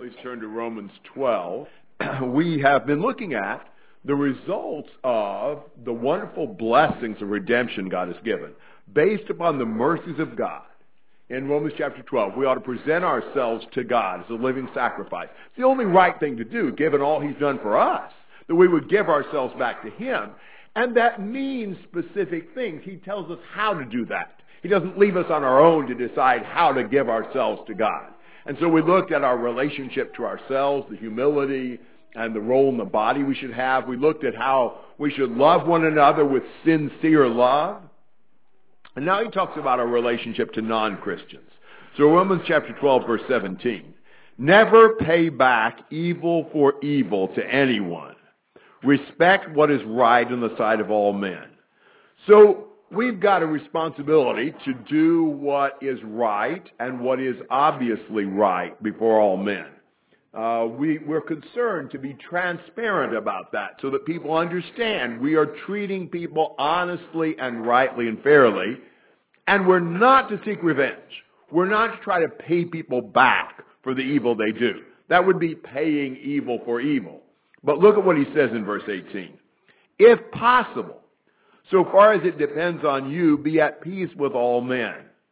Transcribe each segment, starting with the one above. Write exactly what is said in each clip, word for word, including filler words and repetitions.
Please turn to Romans twelve. We have been looking at the results of the wonderful blessings of redemption God has given, based upon the mercies of God. In Romans chapter twelve, we ought to present ourselves to God as a living sacrifice. It's the only right thing to do, given all He's done for us, that we would give ourselves back to Him. And that means specific things. He tells us how to do that. He doesn't leave us on our own to decide how to give ourselves to God. And so we looked at our relationship to ourselves, the humility and the role in the body we should have. We looked at how we should love one another with sincere love. And now he talks about our relationship to non-Christians. So Romans chapter twelve, verse seventeen. Never pay back evil for evil to anyone. Respect what is right in the sight of all men. So we've got a responsibility to do what is right and what is obviously right before all men. Uh, we, we're concerned to be transparent about that so that people understand we are treating people honestly and rightly and fairly, and we're not to seek revenge. We're not to try to pay people back for the evil they do. That would be paying evil for evil. But look at what he says in verse eighteen. If possible, so far as it depends on you, be at peace with all men.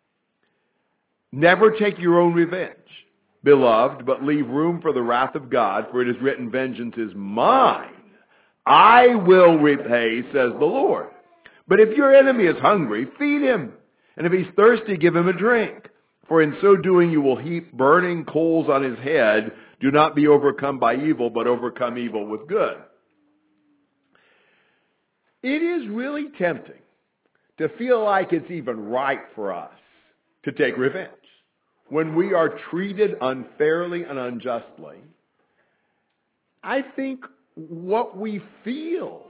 Never take your own revenge, beloved, but leave room for the wrath of God, for it is written, vengeance is mine. I will repay, says the Lord. But if your enemy is hungry, feed him. And if he's thirsty, give him a drink. For in so doing you will heap burning coals on his head. Do not be overcome by evil, but overcome evil with good. It is really tempting to feel like it's even right for us to take revenge. When we are treated unfairly and unjustly, I think what we feel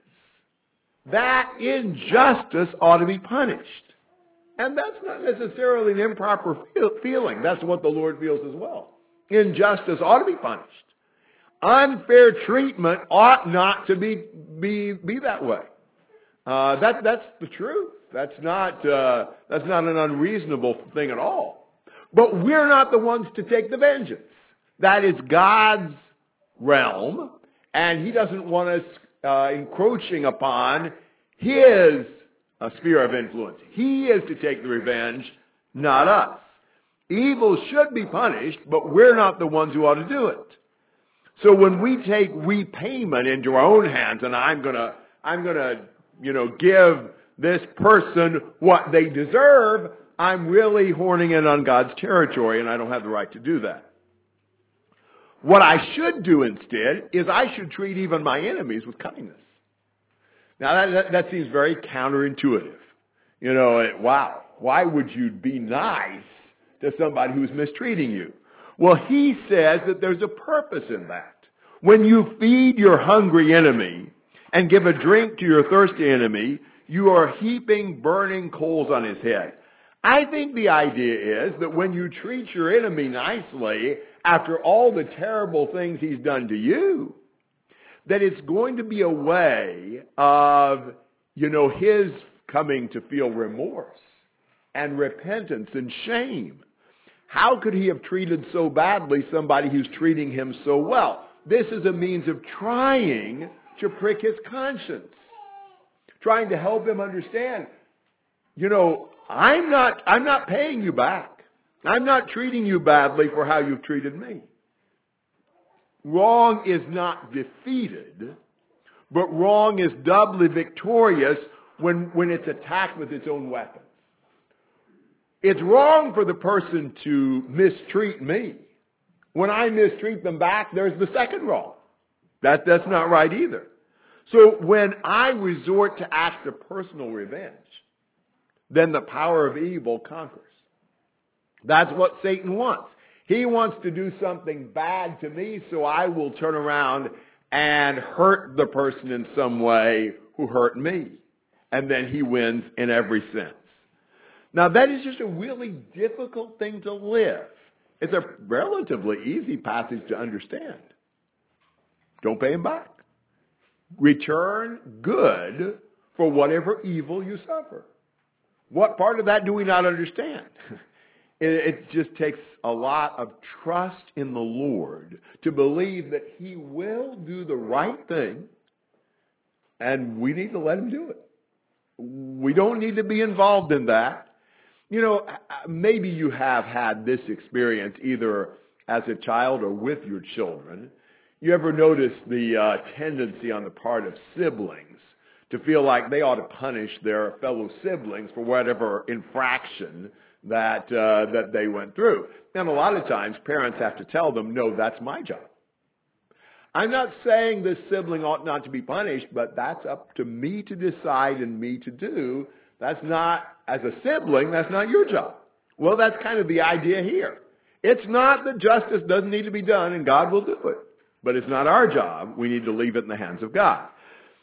is that injustice ought to be punished. And that's not necessarily an improper feel- feeling. That's what the Lord feels as well. Injustice ought to be punished. Unfair treatment ought not to be be, be that way. Uh, that that's the truth. That's not uh, that's not an unreasonable thing at all. But we're not the ones to take the vengeance. That is God's realm, and He doesn't want us uh, encroaching upon His uh, sphere of influence. He is to take the revenge, not us. Evil should be punished, but we're not the ones who ought to do it. So when we take repayment into our own hands, and I'm gonna, I'm gonna, you know, give this person what they deserve, I'm really horning in on God's territory, and I don't have the right to do that. What I should do instead is I should treat even my enemies with kindness. Now that that, that seems very counterintuitive. You know, it, wow, why would you be nice to somebody who's mistreating you? Well, he says that there's a purpose in that. When you feed your hungry enemy and give a drink to your thirsty enemy, you are heaping burning coals on his head. I think the idea is that when you treat your enemy nicely after all the terrible things he's done to you, that it's going to be a way of, you know, his coming to feel remorse and repentance and shame. How could he have treated so badly somebody who's treating him so well? This is a means of trying to prick his conscience, trying to help him understand, you know, I'm not, I'm not paying you back. I'm not treating you badly for how you've treated me. Wrong is not defeated, but wrong is doubly victorious when, when it's attacked with its own weapons. It's wrong for the person to mistreat me. When I mistreat them back, there's the second wrong. That, that's not right either. So when I resort to acts of personal revenge, then the power of evil conquers. That's what Satan wants. He wants to do something bad to me, so I will turn around and hurt the person in some way who hurt me. And then he wins in every sense. Now, that is just a really difficult thing to live. It's a relatively easy passage to understand. Don't pay him back. Return good for whatever evil you suffer. What part of that do we not understand? It, it just takes a lot of trust in the Lord to believe that he will do the right thing, and we need to let him do it. We don't need to be involved in that. You know, maybe you have had this experience either as a child or with your children. You ever notice the uh, tendency on the part of siblings to feel like they ought to punish their fellow siblings for whatever infraction that uh, that they went through? And a lot of times parents have to tell them, no, that's my job. I'm not saying this sibling ought not to be punished, but that's up to me to decide and me to do. That's not, as a sibling, that's not your job. Well, that's kind of the idea here. It's not that justice doesn't need to be done and God will do it. But it's not our job. We need to leave it in the hands of God.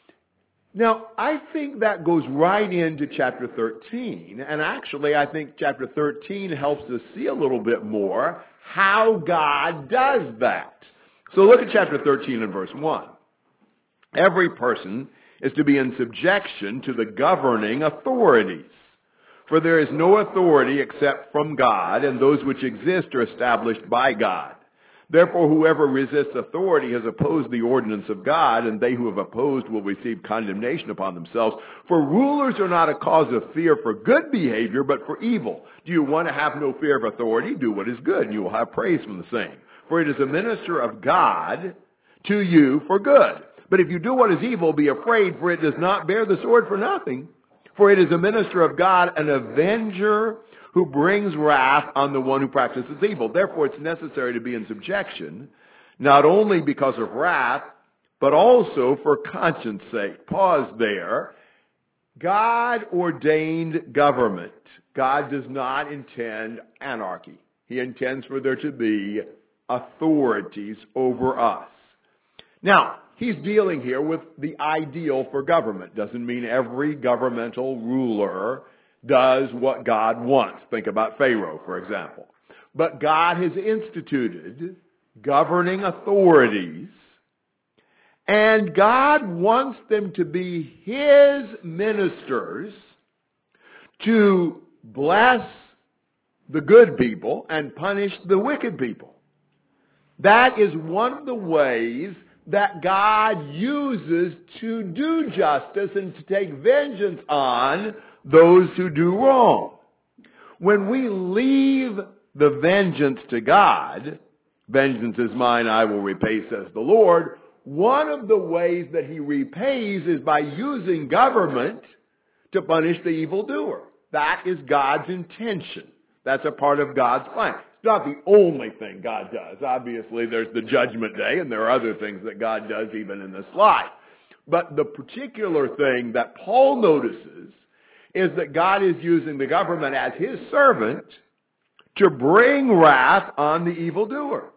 Now, I think that goes right into chapter thirteen. And actually, I think chapter thirteen helps us see a little bit more how God does that. So look at chapter thirteen and verse one. Every person is to be in subjection to the governing authorities. For there is no authority except from God, and those which exist are established by God. Therefore, whoever resists authority has opposed the ordinance of God, and they who have opposed will receive condemnation upon themselves. For rulers are not a cause of fear for good behavior, but for evil. Do you want to have no fear of authority? Do what is good, and you will have praise from the same. For it is a minister of God to you for good. But if you do what is evil, be afraid, for it does not bear the sword for nothing. For it is a minister of God, an avenger who brings wrath on the one who practices evil. Therefore, it's necessary to be in subjection, not only because of wrath, but also for conscience sake. Pause there. God ordained government. God does not intend anarchy. He intends for there to be authorities over us. Now, he's dealing here with the ideal for government. Doesn't mean every governmental ruler does what God wants. Think about Pharaoh, for example. But God has instituted governing authorities, and God wants them to be his ministers to bless the good people and punish the wicked people. That is one of the ways that God uses to do justice and to take vengeance on those who do wrong. When we leave the vengeance to God, vengeance is mine, I will repay, says the Lord, one of the ways that he repays is by using government to punish the evildoer. That is God's intention. That's a part of God's plan. It's not the only thing God does. Obviously, there's the judgment day, and there are other things that God does even in this life. But the particular thing that Paul notices is that God is using the government as his servant to bring wrath on the evildoer.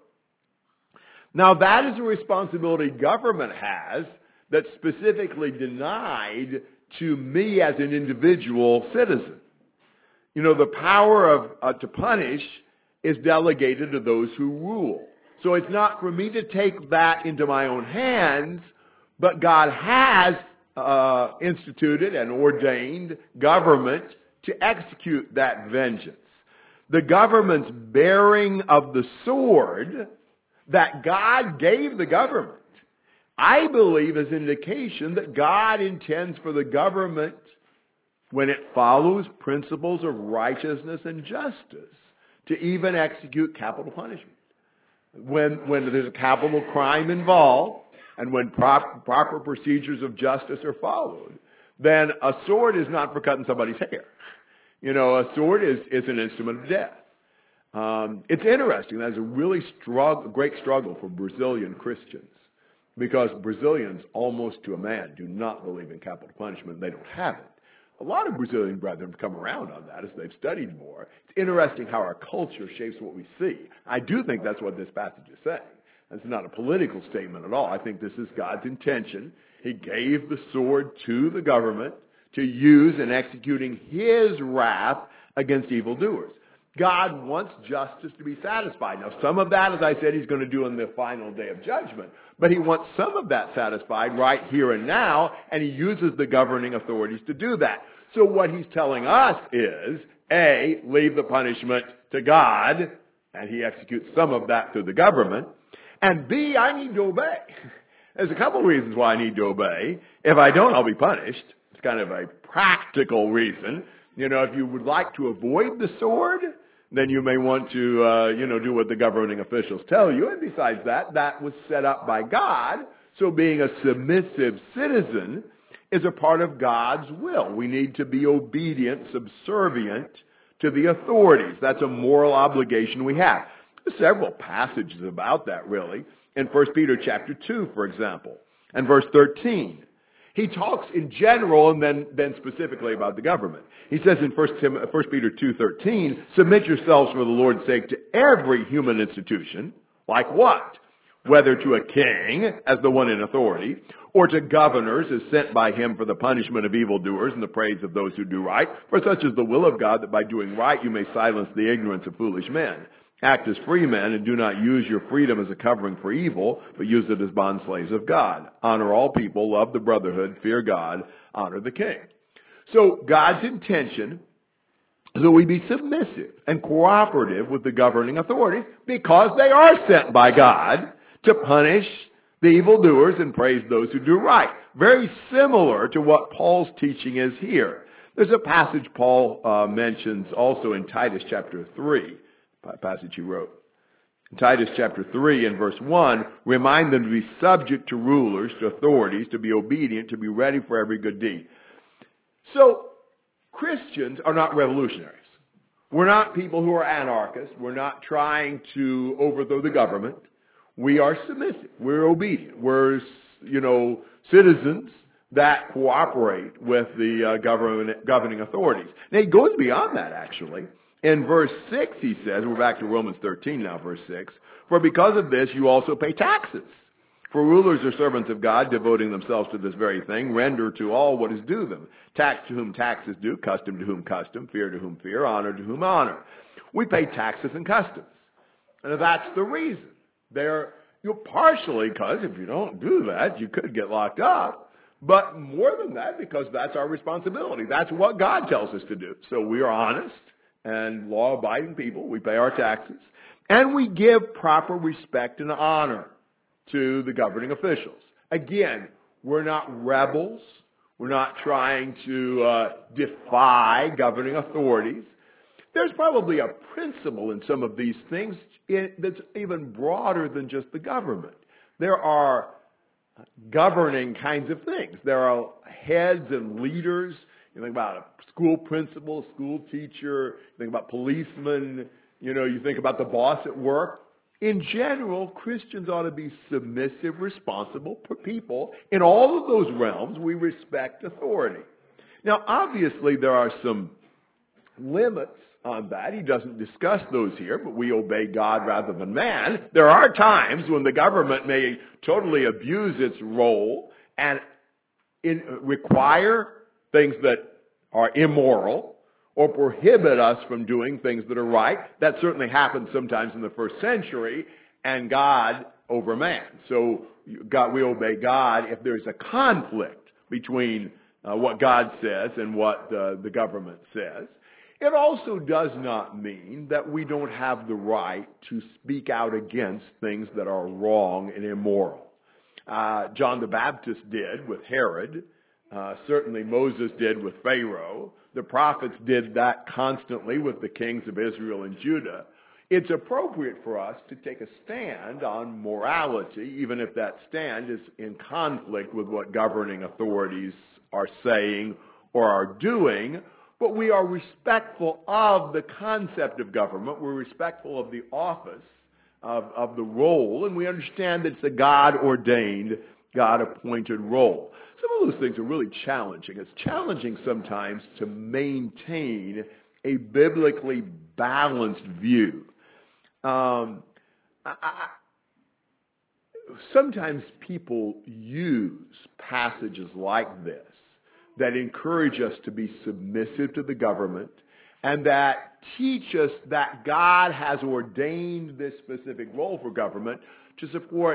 Now, that is a responsibility government has that's specifically denied to me as an individual citizen. You know, the power of uh, to punish is delegated to those who rule. So it's not for me to take that into my own hands, but God has uh, instituted and ordained government to execute that vengeance. The government's bearing of the sword that God gave the government, I believe, is indication that God intends for the government, when it follows principles of righteousness and justice, to even execute capital punishment. When, when there's a capital crime involved, and when prop, proper procedures of justice are followed, then a sword is not for cutting somebody's hair. You know, a sword is, is an instrument of death. Um, it's interesting. That's a really struggle, great struggle for Brazilian Christians, because Brazilians, almost to a man, do not believe in capital punishment. They don't have it. A lot of Brazilian brethren have come around on that as they've studied more. It's interesting how our culture shapes what we see. I do think that's what this passage is saying. It's not a political statement at all. I think this is God's intention. He gave the sword to the government to use in executing his wrath against evildoers. God wants justice to be satisfied. Now, some of that, as I said, he's going to do on the final day of judgment. But he wants some of that satisfied right here and now, and he uses the governing authorities to do that. So what he's telling us is, A, leave the punishment to God, and he executes some of that through the government. And B, I need to obey. There's a couple of reasons why I need to obey. If I don't, I'll be punished. It's kind of a practical reason. You know, if you would like to avoid the sword, then you may want to, uh, you know, do what the governing officials tell you. And besides that, that was set up by God. So being a submissive citizen is a part of God's will. We need to be obedient, subservient to the authorities. That's a moral obligation we have. There's several passages about that, really. In First Peter chapter two, for example, and verse thirteen. He talks in general and then, then specifically about the government. He says in First Peter two thirteen, submit yourselves for the Lord's sake to every human institution, like what? Whether to a king, as the one in authority, or to governors as sent by him for the punishment of evildoers and the praise of those who do right. For such is the will of God, that by doing right you may silence the ignorance of foolish men. Act as free men, and do not use your freedom as a covering for evil, but use it as bondslaves of God. Honor all people, love the brotherhood, fear God, honor the king. So God's intention is that we be submissive and cooperative with the governing authorities, because they are sent by God to punish the evildoers and praise those who do right. Very similar to what Paul's teaching is here. There's a passage Paul uh, mentions also in Titus chapter three. Passage he wrote. In Titus chapter three and verse one, remind them to be subject to rulers, to authorities, to be obedient, to be ready for every good deed. So, Christians are not revolutionaries. We're not people who are anarchists. We're not trying to overthrow the government. We are submissive. We're obedient. We're, you know, citizens that cooperate with the uh, government, governing authorities. Now, he goes beyond that, actually. In verse six, he says, we're back to Romans thirteen now, verse six, for because of this you also pay taxes. For rulers are servants of God, devoting themselves to this very thing, render to all what is due them. Tax to whom tax is due, custom to whom custom, fear to whom fear, honor to whom honor. We pay taxes and customs. And that's the reason. They're you know, partially because if you don't do that, you could get locked up. But more than that, because that's our responsibility. That's what God tells us to do. So we are honest and law-abiding people. We pay our taxes. And we give proper respect and honor to the governing officials. Again, we're not rebels. We're not trying to uh, defy governing authorities. There's probably a principle in some of these things that's even broader than just the government. There are governing kinds of things. There are heads and leaders. You think about a school principal, school teacher, you think about policemen, you know, you think about the boss at work. In general, Christians ought to be submissive, responsible people. In all of those realms, we respect authority. Now, obviously, there are some limits on that. He doesn't discuss those here, but we obey God rather than man. There are times when the government may totally abuse its role and in, require things that are immoral or prohibit us from doing things that are right. That certainly happened sometimes in the first century, and God over man. So God, we obey God if there's a conflict between uh, what God says and what uh, the government says. It also does not mean that we don't have the right to speak out against things that are wrong and immoral. Uh, John the Baptist did with Herod. Uh, certainly Moses did with Pharaoh. The prophets did that constantly with the kings of Israel and Judah. It's appropriate for us to take a stand on morality, even if that stand is in conflict with what governing authorities are saying or are doing. But we are respectful of the concept of government. We're respectful of the office, of, of the role, and we understand that it's a God-ordained, God-appointed role. Some of those things are really challenging. It's challenging sometimes to maintain a biblically balanced view. Um, I, I, sometimes people use passages like this that encourage us to be submissive to the government and that teach us that God has ordained this specific role for government to support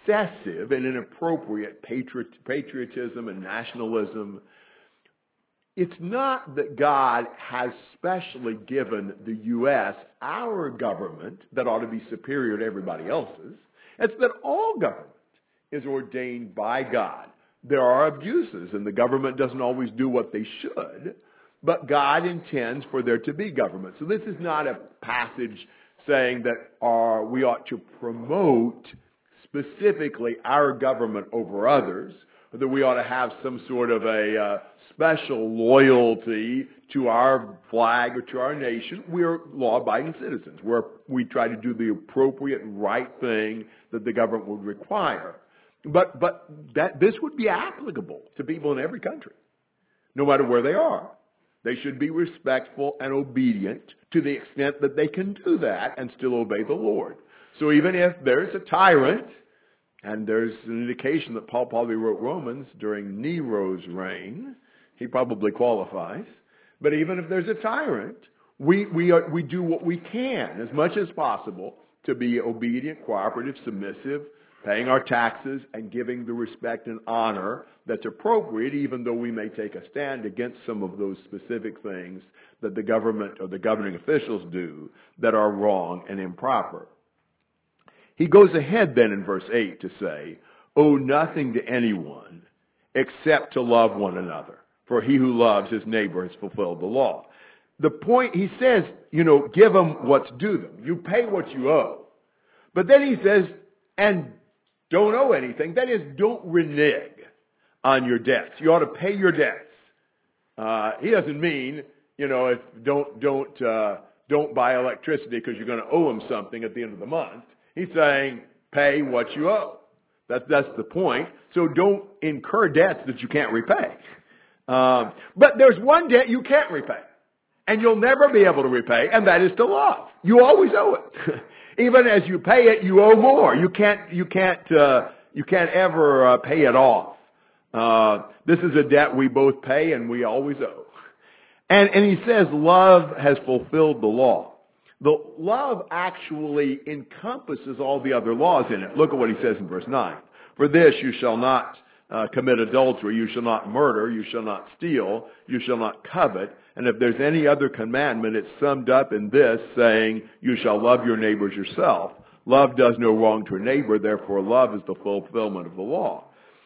excessive and inappropriate patriot, patriotism and nationalism. it's not that God has specially given the U S, our government, that ought to be superior to everybody else's. It's that all government is ordained by God. There are abuses, and the government doesn't always do what they should, but God intends for there to be government. So this is not a passage saying that uh, we ought to promote specifically our government over others, or that we ought to have some sort of a uh, special loyalty to our flag or to our nation. We're law-abiding citizens. We're, we try to do the appropriate and right thing that the government would require. But, but that this would be applicable to people in every country, no matter where they are. They should be respectful and obedient to the extent that they can do that and still obey the Lord. So even if there's a tyrant, and there's an indication that Paul probably wrote Romans during Nero's reign, he probably qualifies, but even if there's a tyrant, we, we, are, we do what we can as much as possible to be obedient, cooperative, submissive, paying our taxes and giving the respect and honor that's appropriate, even though we may take a stand against some of those specific things that the government or the governing officials do that are wrong and improper. He goes ahead then in verse eight to say, owe nothing to anyone except to love one another, for he who loves his neighbor has fulfilled the law. The point, he says, you know, give them what's due them. You pay what you owe. But then he says, and don't owe anything. That is, don't renege on your debts. You ought to pay your debts. Uh, he doesn't mean, you know, if don't don't uh, don't buy electricity because you're going to owe him something at the end of the month. He's saying pay what you owe. That's that's the point. So don't incur debts that you can't repay. Um, but there's one debt you can't repay, and you'll never be able to repay, and that is to love. You always owe it. Even as you pay it, you owe more. You can't, you can't, uh, you can't ever uh, pay it off. Uh, this is a debt we both pay and we always owe. And, and he says love has fulfilled the law. The love actually encompasses all the other laws in it. Look at what he says in verse nine. For this you shall not uh, commit adultery, you shall not murder, you shall not steal, you shall not covet. And if there's any other commandment, it's summed up in this, saying, you shall love your neighbors yourself. Love does no wrong to a neighbor, therefore love is the fulfillment of the law.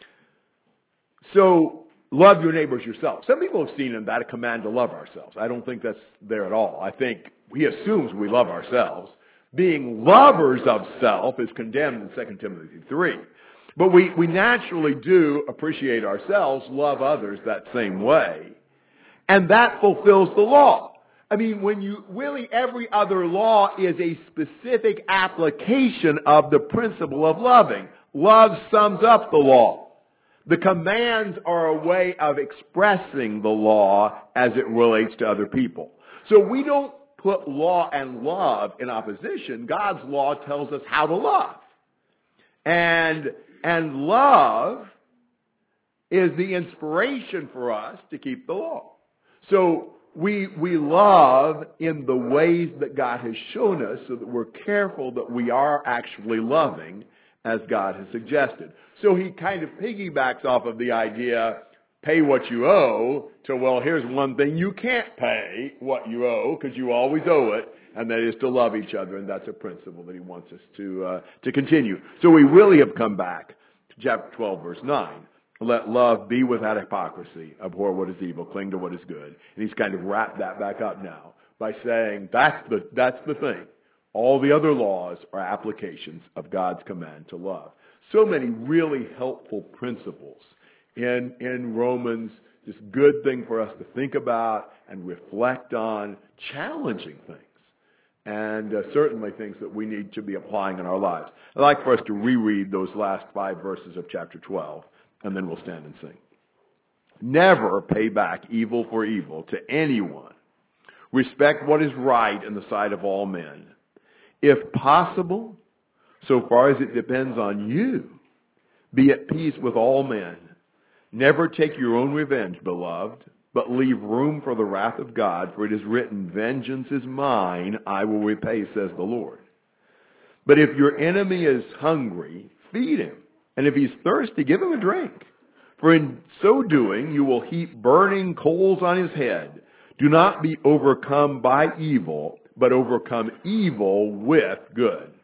So, love your neighbors yourself. Some people have seen in that a command to love ourselves. I don't think that's there at all. I think he assumes we love ourselves. Being lovers of self is condemned in Second Timothy three. But we, we naturally do appreciate ourselves, love others that same way. And that fulfills the law. I mean, when you, really every other law is a specific application of the principle of loving. Love sums up the law. The commands are a way of expressing the law as it relates to other people. So we don't put law and love in opposition. God's law tells us how to love. And, and love is the inspiration for us to keep the law. So we we love in the ways that God has shown us so that we're careful that we are actually loving as God has suggested. So he kind of piggybacks off of the idea, pay what you owe, to, well, here's one thing you can't pay what you owe because you always owe it, and that is to love each other, and that's a principle that he wants us to uh, to continue. So we really have come back to chapter twelve, verse nine. Let love be without hypocrisy. Abhor what is evil. Cling to what is good. And he's kind of wrapped that back up now by saying that's the, that's the thing. All the other laws are applications of God's command to love. So many really helpful principles in, in Romans. Just good thing for us to think about and reflect on. Challenging things. And uh, certainly things that we need to be applying in our lives. I'd like for us to reread those last five verses of chapter twelve. And then we'll stand and sing. Never pay back evil for evil to anyone. Respect what is right in the sight of all men. If possible, so far as it depends on you, be at peace with all men. Never take your own revenge, beloved, but leave room for the wrath of God, for it is written, vengeance is mine, I will repay, says the Lord. But if your enemy is hungry, feed him. And if he's thirsty, give him a drink. For in so doing, you will heap burning coals on his head. Do not be overcome by evil, but overcome evil with good.